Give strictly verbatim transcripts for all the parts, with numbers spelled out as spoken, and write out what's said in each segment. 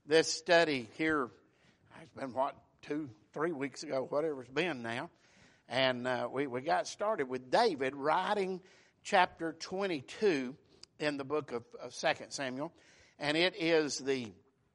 this study here, it's been what, two, three weeks ago, whatever it's been now. And uh, we, we got started with David writing chapter twenty-two in the book of, of Second Samuel. And it is the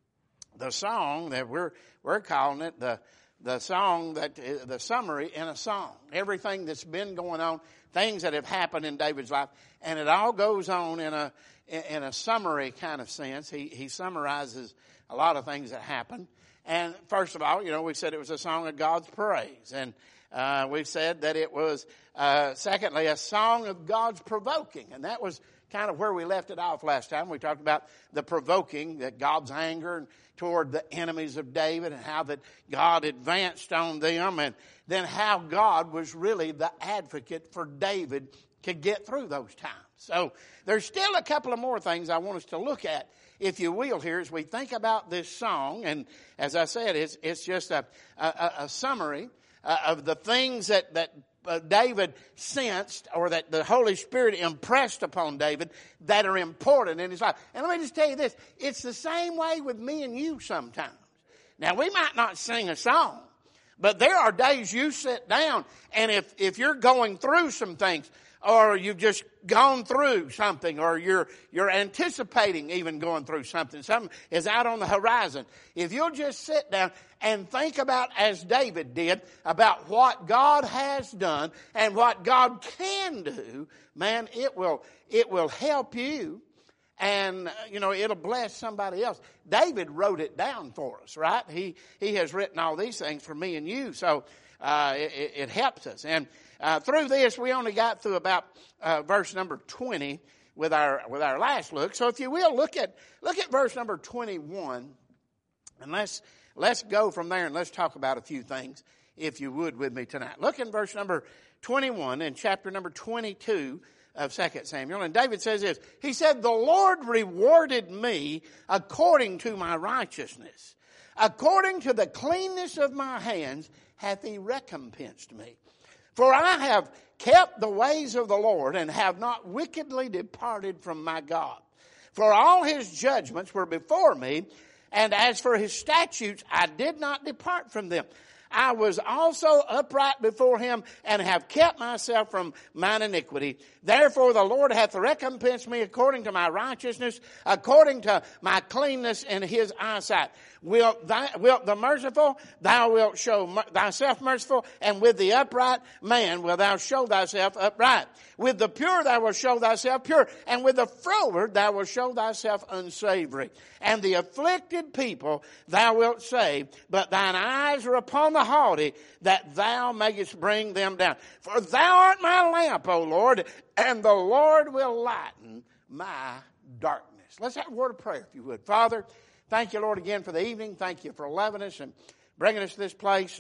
the song that we're we're calling it the the song that the summary in a song. Everything that's been going on, things that have happened in David's life, and it all goes on in a in a summary kind of sense. He he summarizes a lot of things that happen. And first of all, you know, we said it was a song of God's praise, and uh, we've said that it was uh, secondly a song of God's provoking, and that was kind of where we left it off last time. We talked about the provoking, that God's anger toward the enemies of David, and how that God advanced on them, and then how God was really the advocate for David to get through those times. So there's still a couple of more things I want us to look at, if you will, here as we think about this song. And as I said, it's, it's just a, a, a summary uh, of the things that, that uh, David sensed, or that the Holy Spirit impressed upon David, that are important in his life. And let me just tell you this, it's the same way with me and you sometimes. Now, we might not sing a song, but there are days you sit down, and if, if you're going through some things, or you've just gone through something, or you're you're anticipating even going through something, something is out on the horizon, if you'll just sit down and think about, as David did, about what God has done and what God can do, man, it will it will help you, and you know, it'll bless somebody else. David wrote it down for us, right? He he has written all these things for me and you, so uh, it, it helps us. And Uh, through this, we only got through about uh, verse number twenty with our with our last look. So, if you will, look at look at verse number twenty-one, and let's let's go from there and let's talk about a few things, if you would, with me tonight. Look in verse number twenty-one in chapter number twenty-two of Second Samuel, and David says this. He said, "The Lord rewarded me according to my righteousness, according to the cleanness of my hands hath He recompensed me. For I have kept the ways of the Lord, and have not wickedly departed from my God. For all His judgments were before me, and as for His statutes, I did not depart from them. I was also upright before Him, and have kept myself from mine iniquity. Therefore the Lord hath recompensed me according to my righteousness, according to my cleanness in His eyesight. Wilt, thou, wilt the merciful, thou wilt show mer- thyself merciful, and with the upright man wilt thou show thyself upright. With the pure thou wilt show thyself pure, and with the froward thou wilt show thyself unsavory. And the afflicted people thou wilt save, but thine eyes are upon the haughty, that thou mayest bring them down. For thou art my lamp, O Lord, and the Lord will lighten my darkness." Let's have a word of prayer, if you would. Father, thank you, Lord, again for the evening. Thank you for loving us and bringing us to this place.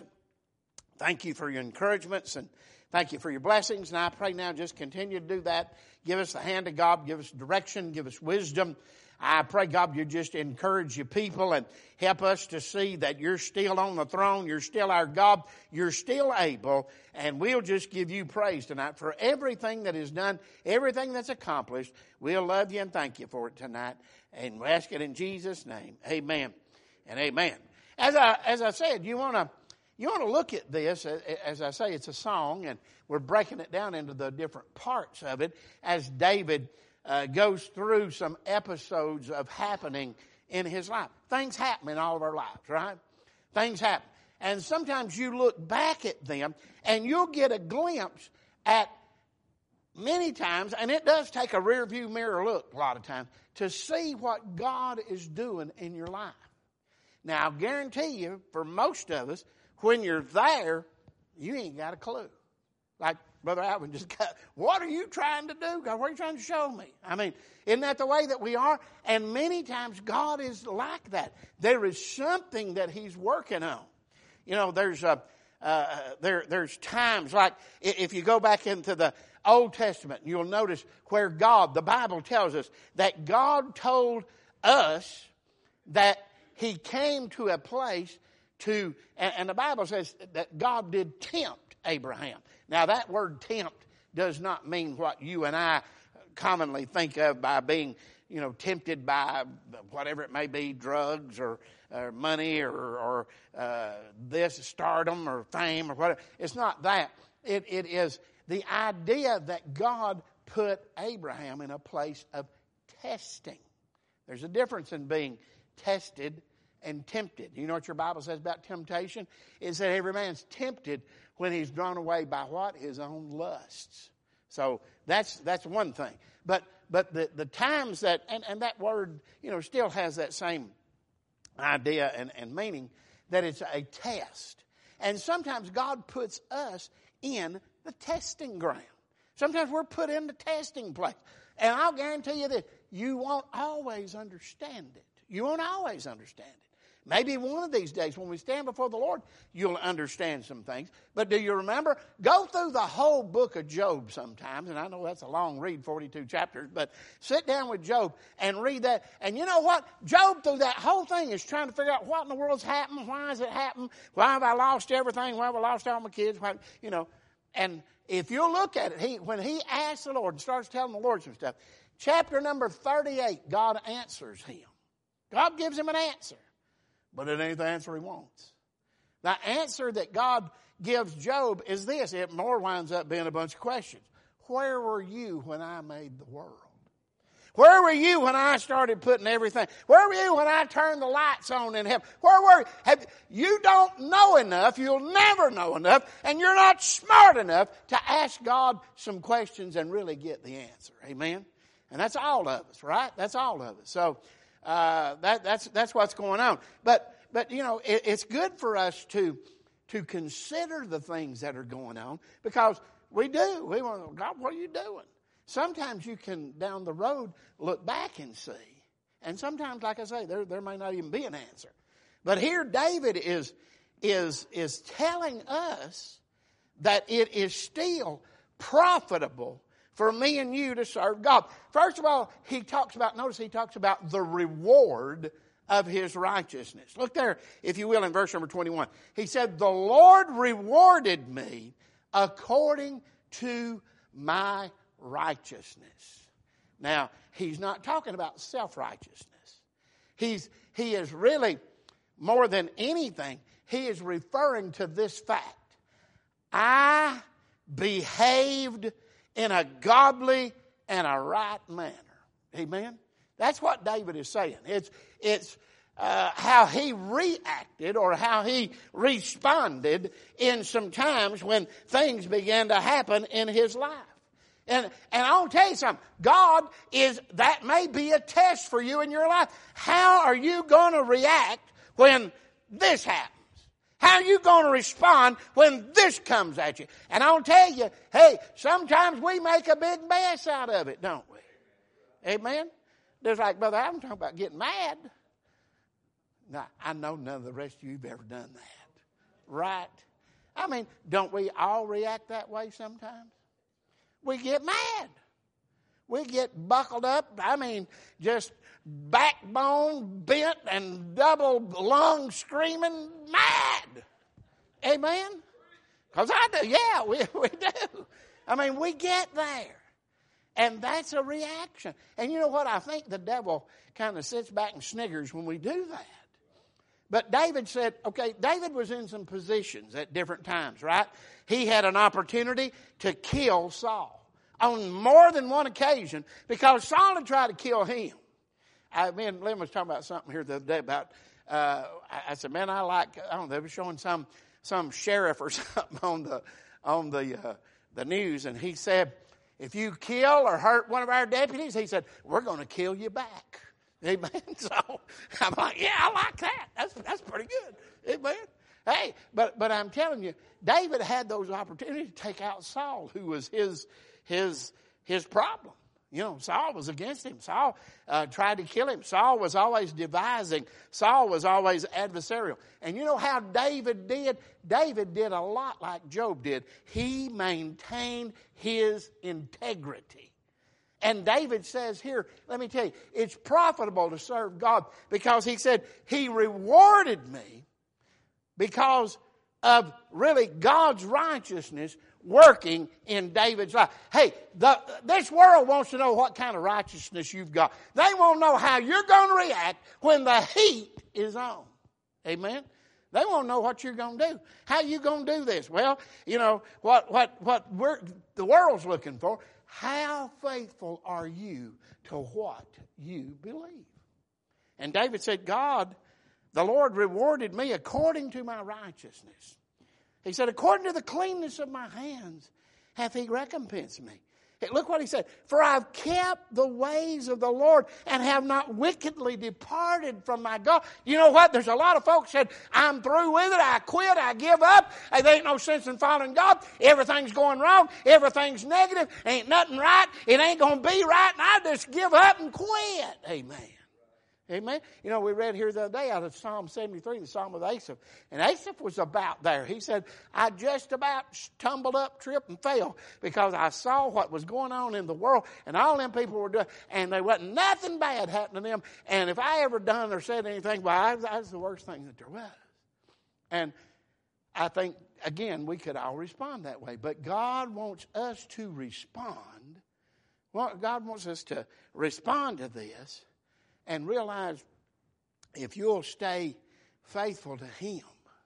Thank you for your encouragements, and thank you for your blessings. And I pray now just continue to do that. Give us the hand of God. Give us direction. Give us wisdom. I pray, God, you just encourage your people and help us to see that you're still on the throne. You're still our God. You're still able. And we'll just give you praise tonight for everything that is done, everything that's accomplished. We'll love you and thank you for it tonight. And we ask it in Jesus' name. Amen and amen. As I, as I said, you want to you want to look at this. As I say, it's a song, and we're breaking it down into the different parts of it as David Uh, goes through some episodes of happening in his life. Things happen in all of our lives, right? Things happen. And sometimes you look back at them and you'll get a glimpse at many times, and it does take a rear view mirror look a lot of times, to see what God is doing in your life. Now, I'll guarantee you, for most of us, when you're there, you ain't got a clue. Like Brother Alvin just got, what are you trying to do, God? What are you trying to show me? I mean, isn't that the way that we are? And many times God is like that. There is something that He's working on. You know, there's a, uh, there, there's times like if you go back into the Old Testament, you'll notice where God, the Bible tells us that God told us that He came to a place to, and, and the Bible says that God did tempt Abraham. Now, that word tempt does not mean what you and I commonly think of by being, you know, tempted by whatever it may be, drugs or, or money or, or uh, this, stardom or fame or whatever. It's not that. It, it is the idea that God put Abraham in a place of testing. There's a difference in being tested and tempted. You know what your Bible says about temptation? It said every man's tempted when he's drawn away by what? His own lusts. So that's that's one thing. But but the, the times that, and, and that word, you know, still has that same idea and, and meaning, that it's a test. And sometimes God puts us in the testing ground. Sometimes we're put in the testing place. And I'll guarantee you that you won't always understand it. You won't always understand it. Maybe one of these days when we stand before the Lord, you'll understand some things. But do you remember? Go through the whole book of Job sometimes. And I know that's a long read, forty-two chapters. But sit down with Job and read that. And you know what? Job, through that whole thing, is trying to figure out what in the world's happened. Why has it happened? Why have I lost everything? Why have I lost all my kids? Why, you know, and if you look at it, he, when he asks the Lord and starts telling the Lord some stuff, chapter number thirty-eight, God answers him. God gives him an answer. But it ain't the answer he wants. The answer that God gives Job is this. It more winds up being a bunch of questions. Where were you when I made the world? Where were you when I started putting everything? Where were you when I turned the lights on in heaven? Where were you? Have, you don't know enough. You'll never know enough. And you're not smart enough to ask God some questions and really get the answer. Amen? And that's all of us, right? That's all of us. So uh, that, that's that's what's going on. But, but you know, it, it's good for us to, to consider the things that are going on, because we do. We want, God, what are you doing? Sometimes you can, down the road, look back and see. And sometimes, like I say, there, there may not even be an answer. But here David is, is, is telling us that it is still profitable for me and you to serve God. First of all, he talks about, notice he talks about the reward of his righteousness. Look there, if you will, in verse number twenty-one. He said, the Lord rewarded me according to my righteousness. Now, he's not talking about self-righteousness. He's, he is really, more than anything, he is referring to this fact. I behaved in a godly and a right manner. Amen? That's what David is saying. It's, it's uh, how he reacted or how he responded in some times when things began to happen in his life. And, and I'll tell you something. God is, that may be a test for you in your life. How are you going to react when this happens? How are you going to respond when this comes at you? And I'll tell you, hey, sometimes we make a big mess out of it, don't we? Amen? There's like, Brother Adam talking about getting mad. Now, I know none of the rest of you have ever done that. Right? I mean, don't we all react that way sometimes? We get mad. We get buckled up. I mean, just backbone bent and double lung screaming mad. Amen? Because I do. Yeah, we, we do. I mean, we get there. And that's a reaction. And you know what? I think the devil kind of sits back and sniggers when we do that. But David said, okay, David was in some positions at different times, right? He had an opportunity to kill Saul on more than one occasion because Saul had tried to kill him. I, me and Lynn was talking about something here the other day about, uh, I, I said, man, I like, I don't know, they were showing some, some sheriff or something on the, on the, uh, the news. And he said, if you kill or hurt one of our deputies, he said, we're going to kill you back. Amen. So I'm like, yeah, I like that. That's, that's pretty good. Amen. Hey, but, but I'm telling you, David had those opportunities to take out Saul, who was his, his, his problem. You know, Saul was against him. Saul uh, tried to kill him. Saul was always devising. Saul was always adversarial. And you know how David did? David did a lot like Job did. He maintained his integrity. And David says here, let me tell you, it's profitable to serve God because he said, he rewarded me because of really God's righteousness working in David's life. Hey, the, this world wants to know what kind of righteousness you've got. They want to know how you're going to react when the heat is on. Amen? They want to know what you're going to do. How you going to do this? Well, you know, what, what, what we're, the world's looking for, how faithful are you to what you believe? And David said, God, the Lord rewarded me according to my righteousness. He said, according to the cleanness of my hands hath he recompensed me. Look what he said. For I've kept the ways of the Lord and have not wickedly departed from my God. You know what? There's a lot of folks said, I'm through with it. I quit. I give up. There ain't no sense in following God. Everything's going wrong. Everything's negative. Ain't nothing right. It ain't going to be right. And I just give up and quit. Amen. Amen. You know, we read here the other day out of Psalm seventy-three, the Psalm of Asaph. And Asaph was about there. He said, I just about tumbled up, tripped, and fell because I saw what was going on in the world. And all them people were doing, and there wasn't nothing bad happening to them. And if I ever done or said anything, well, that was the worst thing that there was. And I think, again, we could all respond that way. But God wants us to respond. Well, God wants us to respond to this. And realize if you'll stay faithful to Him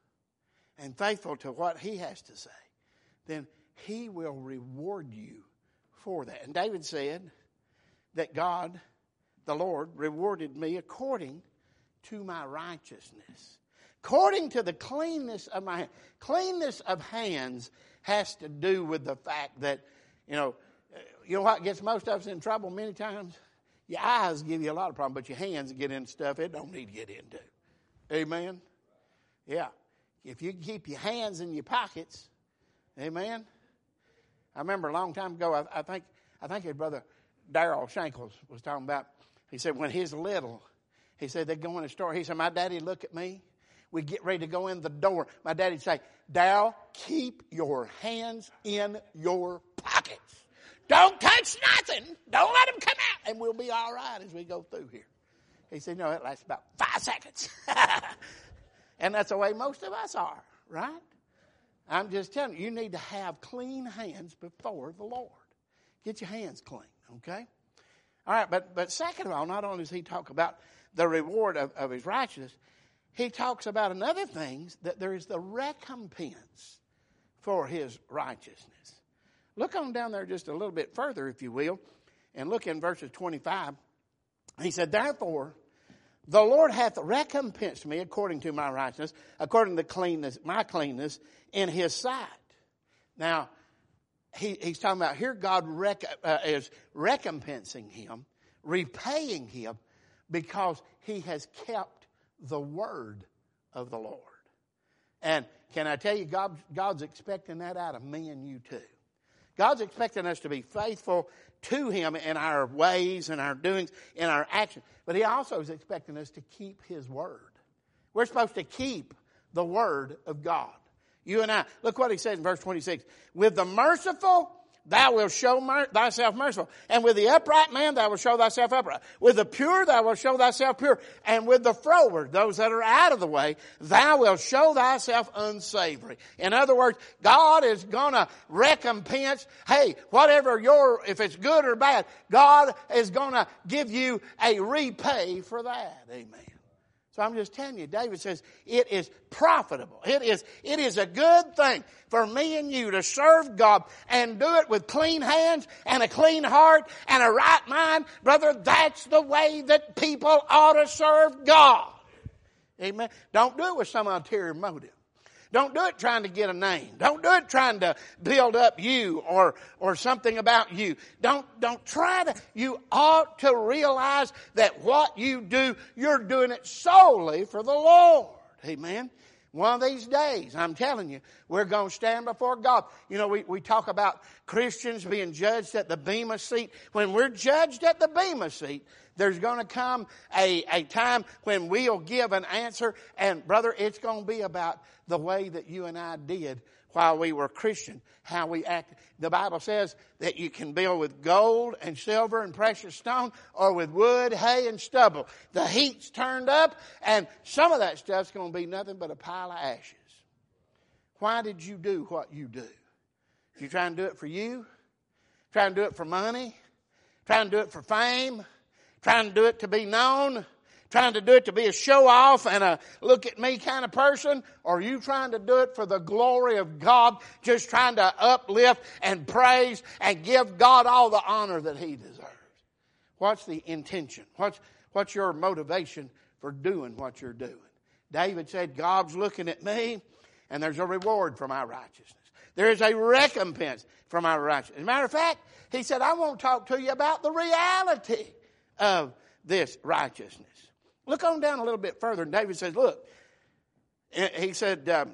and faithful to what He has to say, then He will reward you for that. And David said that God, the Lord, rewarded me according to my righteousness. According to the cleanness of my hands. Cleanness of hands has to do with the fact that, you know, you know what gets most of us in trouble many times? Your eyes give you a lot of problems, but your hands get into stuff it don't need to get into. Amen? Yeah. If you keep your hands in your pockets, amen? I remember a long time ago, I, I think I think his brother Darrell Shankles was talking about, he said when he's little, he said they'd go in the store. He said, my daddy'd look at me. We'd get ready to go in the door. My daddy'd say, Darrell, keep your hands in your pockets. Don't touch nothing. Don't let them come out. And we'll be all right as we go through here. He said, no, it lasts about five seconds. And that's the way most of us are, right? I'm just telling you, you need to have clean hands before the Lord. Get your hands clean, okay? All right, but, but second of all, not only does he talk about the reward of, of his righteousness, he talks about another thing, that there is the recompense for his righteousness. Look on down there just a little bit further, if you will, and look in verses twenty-five. He said, therefore, the Lord hath recompensed me according to my righteousness, according to cleanness, my cleanness in His sight. Now, he, he's talking about here God rec, uh, is recompensing him, repaying him, because he has kept the word of the Lord. And can I tell you, God, God's expecting that out of me and you too. God's expecting us to be faithful to Him in our ways, in our doings, in our actions. But He also is expecting us to keep His word. We're supposed to keep the word of God. You and I. Look what He says in verse twenty-six. With the merciful, thou wilt show mer- thyself merciful. And with the upright man, thou wilt show thyself upright. With the pure, thou wilt show thyself pure. And with the froward, those that are out of the way, thou wilt show thyself unsavory. In other words, God is going to recompense, hey, whatever your, if it's good or bad, God is going to give you a repay for that. Amen. So I'm just telling you, David says it is profitable. It is, it is a good thing for me and you to serve God and do it with clean hands and a clean heart and a right mind. Brother, that's the way that people ought to serve God. Amen. Don't do it with some ulterior motive. Don't do it trying to get a name. Don't do it trying to build up you or, or something about you. Don't, don't try to, you ought to realize that what you do, you're doing it solely for the Lord. Amen. One of these days, I'm telling you, we're going to stand before God. You know, we, we talk about Christians being judged at the Bema seat. When we're judged at the Bema seat, there's going to come a, a time when we'll give an answer. And, brother, it's going to be about the way that you and I did while we were Christian, how we acted. The Bible says that you can build with gold and silver and precious stone or with wood, hay, and stubble. The heat's turned up, and some of that stuff's going to be nothing but a pile of ashes. why did you do what you do? You trying to do it for you? Trying to do it for money? Trying to do it for fame? Trying to do it to be known? Trying to do it to be a show-off and a look-at-me kind of person? Or are you trying to do it for the glory of God, just trying to uplift and praise and give God all the honor that He deserves? What's the intention? What's, what's your motivation for doing what you're doing? David said, God's looking at me, and there's a reward for my righteousness. There is a recompense for my righteousness. As a matter of fact, he said, I want to talk to you about the reality of this righteousness. Look on down a little bit further, and David says, look, he said, um,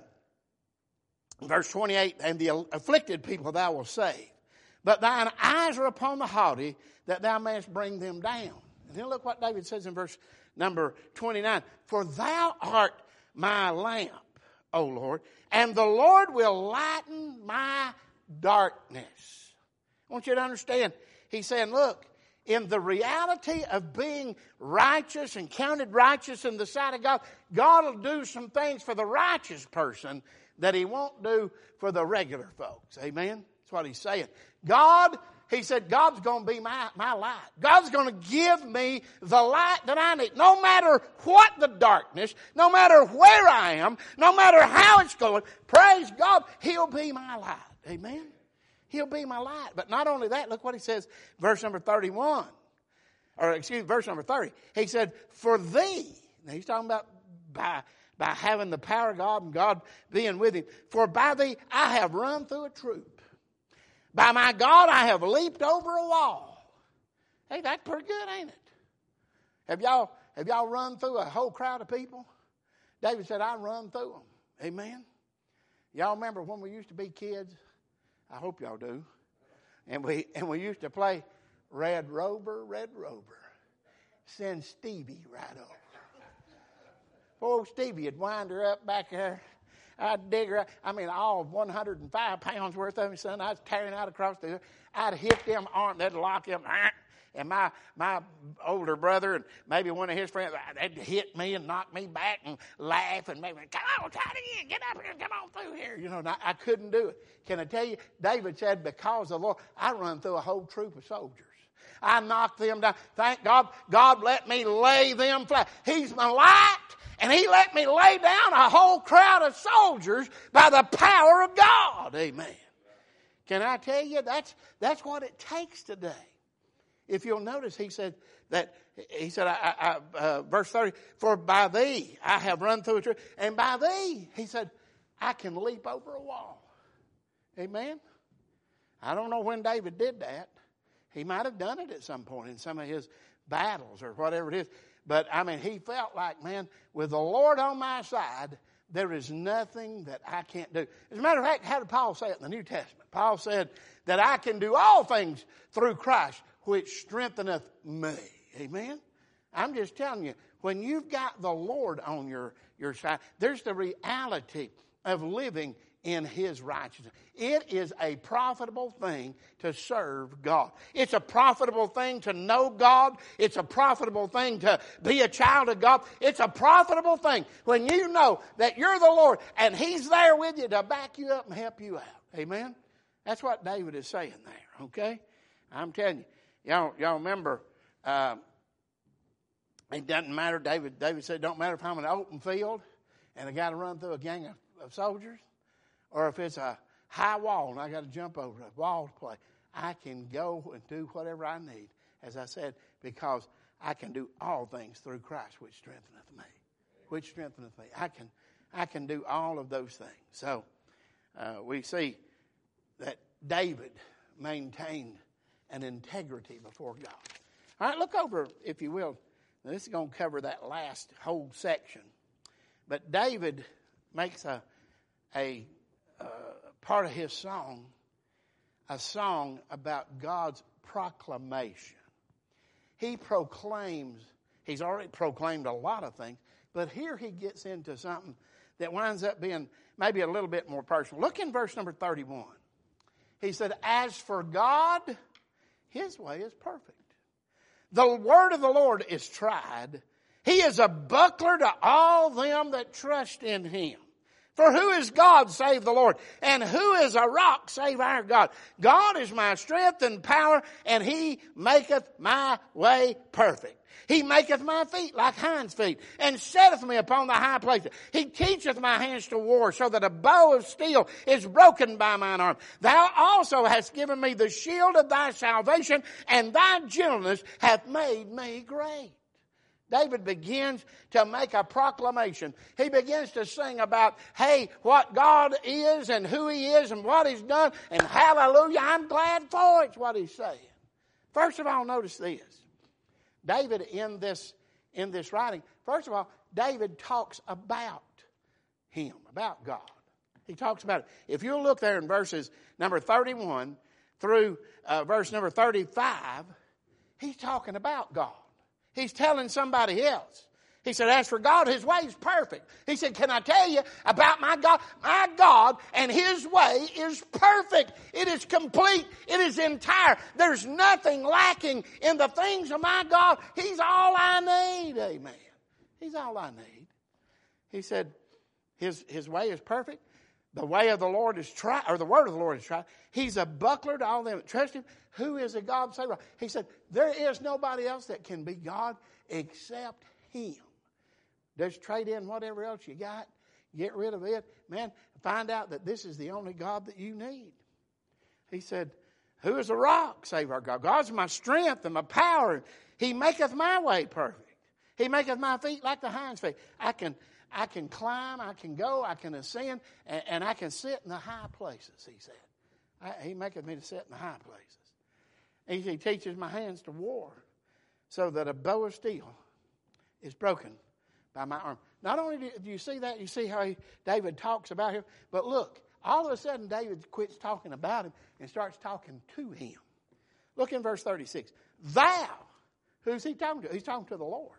verse twenty-eight, and the afflicted people thou wilt save, but thine eyes are upon the haughty, that thou mayest bring them down. And then look what David says in verse number twenty-nine, for thou art my lamp, O Lord, and the Lord will lighten my darkness. I want you to understand, he's saying, look, in the reality of being righteous and counted righteous in the sight of God, God will do some things for the righteous person that He won't do for the regular folks. Amen? That's what he's saying. God, he said, God's going to be my, my light. God's going to give me the light that I need. No matter what the darkness, no matter where I am, no matter how it's going, praise God, He'll be my light. Amen? He'll be my light. But not only that, look what he says, verse number thirty-one. Or excuse me, verse number thirty. He said, for thee, now he's talking about by, by having the power of God and God being with him. For by thee I have run through a troop. By my God I have leaped over a wall. Hey, that's pretty good, ain't it? Have y'all, have y'all run through a whole crowd of people? David said, I run through them. Amen? Y'all remember when we used to be kids? I hope y'all do. And we and we used to play Red Rover, Red Rover. Send Stevie right over. Poor Stevie would wind her up back there. I'd dig her up. I mean, all one hundred five pounds worth of him, son. I was tearing out across the... I'd hit them arm. They'd lock him. And my my older brother and maybe one of his friends, they'd hit me and knock me back and laugh and maybe, come on, try it again. Get up here and come on through here. You know, and I, I couldn't do it. Can I tell you, David said, because of the Lord, I run through a whole troop of soldiers. I knocked them down. Thank God, God let me lay them flat. He's my light, and He let me lay down a whole crowd of soldiers by the power of God. Amen. Can I tell you, that's that's what it takes today. If you'll notice, he said that, he said, I, I, uh, verse thirty, for by thee I have run through a troop, and by thee, he said, I can leap over a wall. Amen? I don't know when David did that. He might have done it at some point in some of his battles or whatever it is. But, I mean, he felt like, man, with the Lord on my side, there is nothing that I can't do. As a matter of fact, how did Paul say it in the New Testament? Paul said that I can do all things through Christ, which strengtheneth me. Amen? I'm just telling you, when you've got the Lord on your, your side, there's the reality of living in His righteousness. It is a profitable thing to serve God. It's a profitable thing to know God. It's a profitable thing to be a child of God. It's a profitable thing when you know that you're the Lord and He's there with you to back you up and help you out. Amen? That's what David is saying there, okay? I'm telling you. Y'all, y'all remember, uh, it doesn't matter, David David said, it don't matter if I'm in an open field and I got to run through a gang of, of soldiers, or if it's a high wall and I got to jump over a wall to play. I can go and do whatever I need, as I said, because I can do all things through Christ, which strengtheneth me. Which strengtheneth me. I can, I can do all of those things. So uh, we see that David maintained an integrity before God. All right, look over, if you will. Now, this is going to cover that last whole section. But David makes a, a uh, part of his song, a song about God's proclamation. He proclaims, he's already proclaimed a lot of things, but here he gets into something that winds up being maybe a little bit more personal. Look in verse number thirty-one. He said, as for God, His way is perfect. The word of the Lord is tried. He is a buckler to all them that trust in Him. For who is God save the Lord? And who is a rock save our God? God is my strength and power, and he maketh my way perfect. He maketh my feet like hinds feet, and setteth me upon the high places. He teacheth my hands to war, so that a bow of steel is broken by mine arm. Thou also hast given me the shield of thy salvation, and thy gentleness hath made me great. David begins to make a proclamation. He begins to sing about, hey, what God is and who he is and what he's done, and hallelujah, I'm glad for it, is what he's saying. First of all, notice this. David in this, in this writing, first of all, David talks about him, about God. He talks about it. If you'll look there in verses number thirty-one through uh, verse number thirty-five, he's talking about God. He's telling somebody else. He said, as for God, his way is perfect. He said, can I tell you about my God? My God and his way is perfect. It is complete. It is entire. There's nothing lacking in the things of my God. He's all I need. Amen. He's all I need. He said, his, his way is perfect. The way of the Lord is tried, or the word of the Lord is tried. He's a buckler to all them that trust him. Who is a God save? He said, there is nobody else that can be God except him. Just trade in whatever else you got. Get rid of it. Man, find out that this is the only God that you need. He said, who is a rock save our God? God's my strength and my power. He maketh my way perfect. He maketh my feet like the hinds feet. I can I can climb, I can go, I can ascend, and, and I can sit in the high places, he said. I, he maketh me to sit in the high places. He, he teaches my hands to war, so that a bow of steel is broken by my arm. Not only do, do you see that, you see how he, David talks about him, but look, all of a sudden David quits talking about him and starts talking to him. Look in verse thirty-six. Thou, who's he talking to? He's talking to the Lord.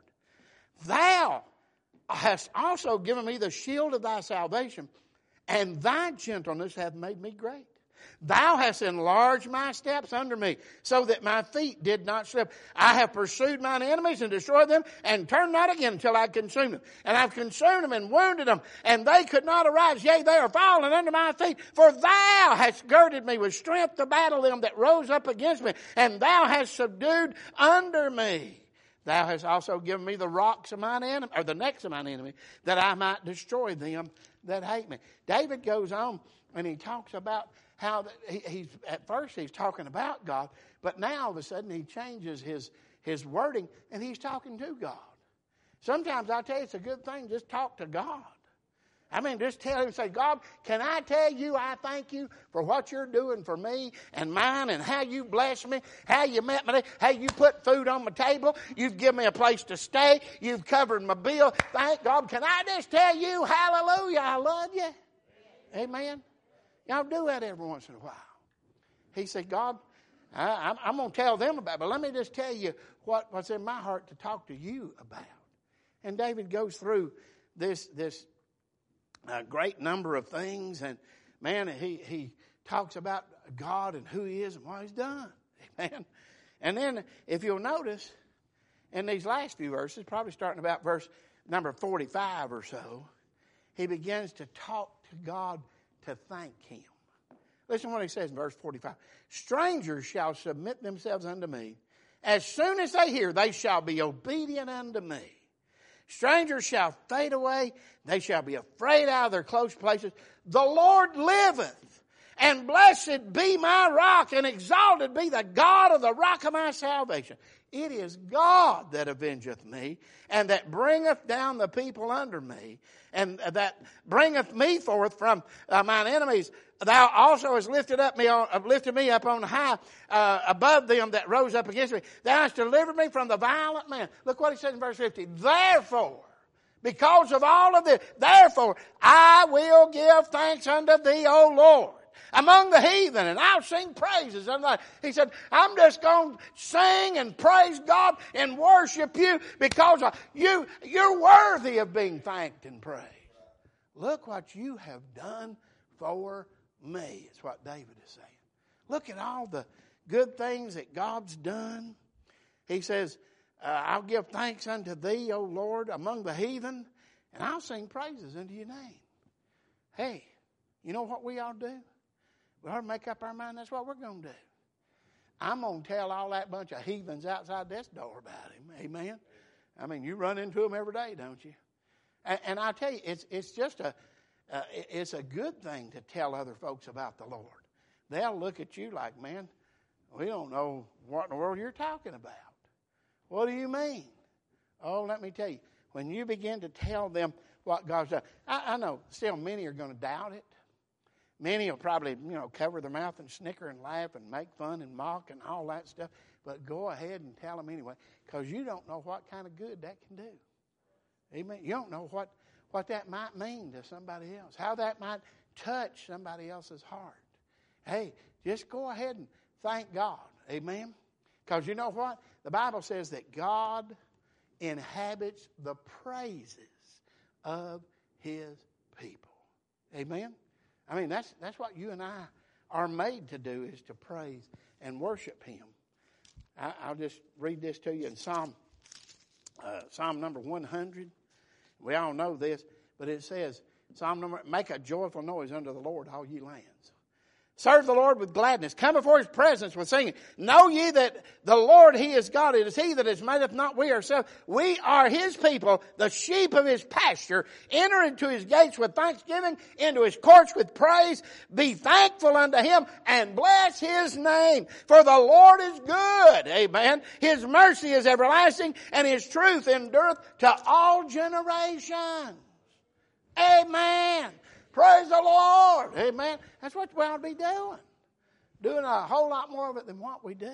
Thou hast also given me the shield of thy salvation, and thy gentleness hath made me great. Thou hast enlarged my steps under me, so that my feet did not slip. I have pursued mine enemies and destroyed them, and turned not again until I consumed them. And I've consumed them and wounded them, and they could not arise. Yea, they are fallen under my feet. For thou hast girded me with strength to battle them that rose up against me, and thou hast subdued under me. Thou hast also given me the rocks of mine enemy, or the necks of mine enemy, that I might destroy them that hate me. David goes on and he talks about how that he, he's at first he's talking about God, but now all of a sudden he changes his his wording and he's talking to God. Sometimes I tell you it's a good thing just talk to God. I mean, just tell him, say, God, can I tell you I thank you for what you're doing for me and mine, and how you blessed me, how you met me, how you put food on my table, you've given me a place to stay, you've covered my bill. Thank God. Can I just tell you, hallelujah, I love you? Amen. Y'all do that every once in a while. He said, God, I, I'm, I'm going to tell them about it, but let me just tell you what, what's in my heart to talk to you about. And David goes through this this a great number of things, and man, he he talks about God and who he is and what he's done. Amen. And then if you'll notice in these last few verses, probably starting about verse number forty-five or so, he begins to talk to God to thank him. Listen to what he says in verse forty-five. Strangers shall submit themselves unto me. As soon as they hear, they shall be obedient unto me. Strangers shall fade away. They shall be afraid out of their close places. The Lord liveth, and blessed be my rock, and exalted be the God of the rock of my salvation. It is God that avengeth me, and that bringeth down the people under me, and that bringeth me forth from uh, mine enemies. Thou also hast lifted up me on, uh, lifted me up on high uh, above them that rose up against me. Thou hast delivered me from the violent man. Look what he says in verse fifty. Therefore, because of all of this, therefore I will give thanks unto thee, O Lord, among the heathen, and I'll sing praises. He said, I'm just going to sing and praise God and worship you because you, you're worthy of being thanked and praised. Look what you have done for me, is what David is saying. Look at all the good things that God's done. He says, uh, I'll give thanks unto thee, O Lord, among the heathen, and I'll sing praises unto your name. hey, you know what we ought to do? We ought to make up our mind that's what we're going to do. I'm going to tell all that bunch of heathens outside this door about him. Amen. I mean, you run into them every day, don't you? And, and I tell you, it's it's just a uh, it's a good thing to tell other folks about the Lord. They'll look at you like, man, we don't know what in the world you're talking about. What do you mean? Oh, let me tell you, when you begin to tell them what God's done, I, I know still many are going to doubt it. Many will probably, you know, cover their mouth and snicker and laugh and make fun and mock and all that stuff. But go ahead and tell them anyway, because you don't know what kind of good that can do. Amen. You don't know what, what that might mean to somebody else, how that might touch somebody else's heart. Hey, just go ahead and thank God. Amen. Because you know what? The Bible says that God inhabits the praises of his people. Amen. I mean, that's that's what you and I are made to do, is to praise and worship him. I, I'll just read this to you in Psalm, uh, Psalm number one hundred. We all know this, but it says, Psalm number, make a joyful noise unto the Lord, all ye lands. Serve the Lord with gladness. Come before his presence with singing. Know ye that the Lord, he is God. It is he that has made us, not we ourselves. We are his people, the sheep of his pasture. Enter into his gates with thanksgiving, into his courts with praise. Be thankful unto him and bless his name. For the Lord is good. Amen. His mercy is everlasting and his truth endureth to all generations. Amen. Praise the Lord. Amen. That's what we ought to be doing. Doing a whole lot more of it than what we do.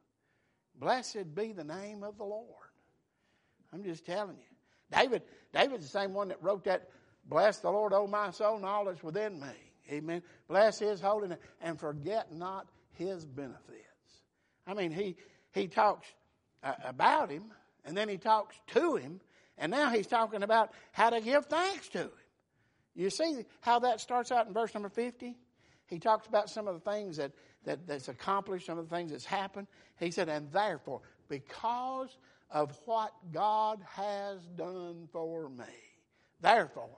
Blessed be the name of the Lord. I'm just telling you. David, David's the same one that wrote that, bless the Lord, O my soul, and all that's within me. Amen. Bless his holy name and forget not his benefits. I mean, he, he talks uh, about him, and then he talks to him, and now he's talking about how to give thanks to him. You see how that starts out in verse number fifty? He talks about some of the things that, that that's accomplished, some of the things that's happened. He said, and therefore, because of what God has done for me, therefore,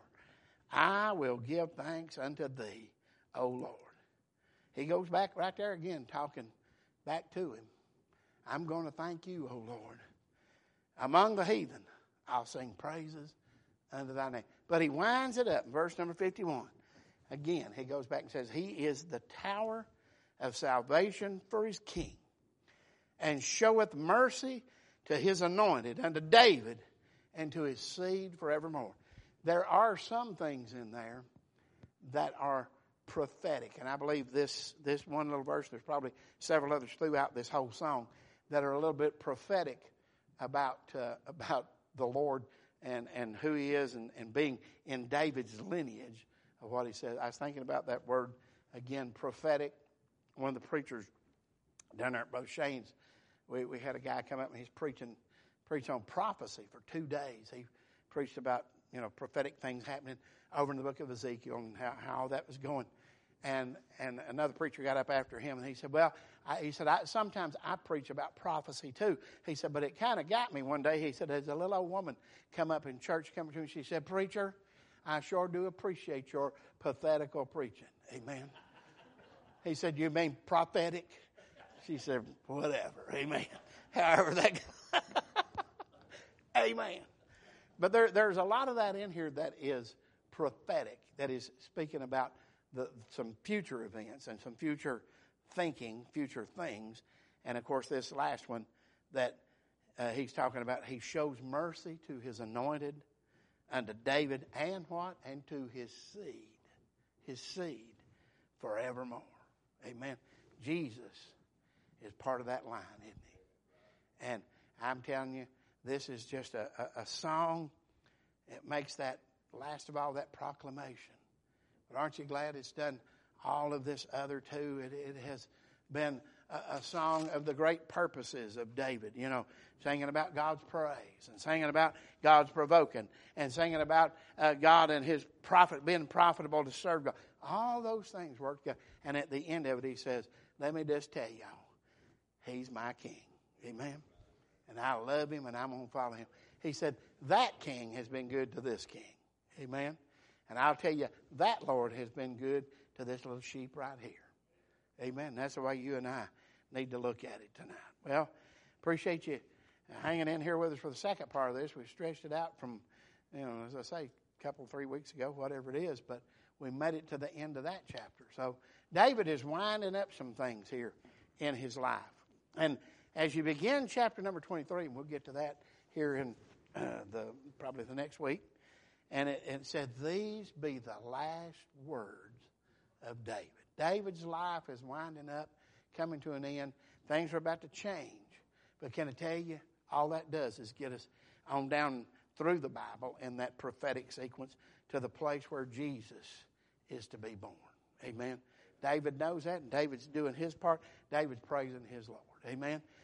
I will give thanks unto thee, O Lord. He goes back right there again, talking back to him. I'm going to thank you, O Lord. Among the heathen, I'll sing praises unto thy name. But he winds it up in verse number fifty-one. Again, he goes back and says, he is the tower of salvation for his king, and showeth mercy to his anointed, unto David, and to his seed forevermore. There are some things in there that are prophetic. And I believe this, this one little verse, there's probably several others throughout this whole song, that are a little bit prophetic about, uh, about the Lord and, and who he is, and, and being in David's lineage of what he says. I was thinking about that word again, prophetic. One of the preachers down there at Brother Shane's, we, we had a guy come up and he's preaching, preached on prophecy for two days. He preached about, you know, prophetic things happening over in the book of Ezekiel and how, how all that was going. And and another preacher got up after him and he said, well, I, he said, I, sometimes I preach about prophecy too. He said, but it kind of got me one day. He said, there's a little old woman come up in church, come to me, she said, preacher, I sure do appreciate your pathetical preaching. Amen. He said, you mean prophetic? She said, whatever. Amen. However that goes. Amen. But there, there's a lot of that in here that is prophetic, that is speaking about the, some future events and some future thinking, future things. And, of course, this last one that uh, he's talking about, he shows mercy to his anointed, unto David, and what? And to his seed. His seed forevermore. Amen. Jesus is part of that line, isn't he? And I'm telling you, this is just a, a, a song. It makes that, last of all, that proclamation. But aren't you glad it's done all of this other too? It, it has been a, a song of the great purposes of David, you know, singing about God's praise and singing about God's provoking and singing about uh, God and his profit, being profitable to serve God. All those things work together. And at the end of it, he says, let me just tell y'all, he's my king. Amen. And I love him and I'm going to follow him. He said, that king has been good to this king. Amen. And I'll tell you, that Lord has been good to this little sheep right here. Amen. That's the way you and I need to look at it tonight. Well, appreciate you hanging in here with us for the second part of this. We stretched it out from, you know, as I say, a couple, three weeks ago, whatever it is, but we made it to the end of that chapter. So David is winding up some things here in his life. And as you begin chapter number twenty-three, and we'll get to that here in uh, the probably the next week, and it, it said, these be the last words of David. David's life is winding up, coming to an end. Things are about to change. But can I tell you, all that does is get us on down through the Bible in that prophetic sequence to the place where Jesus is to be born. Amen. David knows that, and David's doing his part. David's praising his Lord. Amen.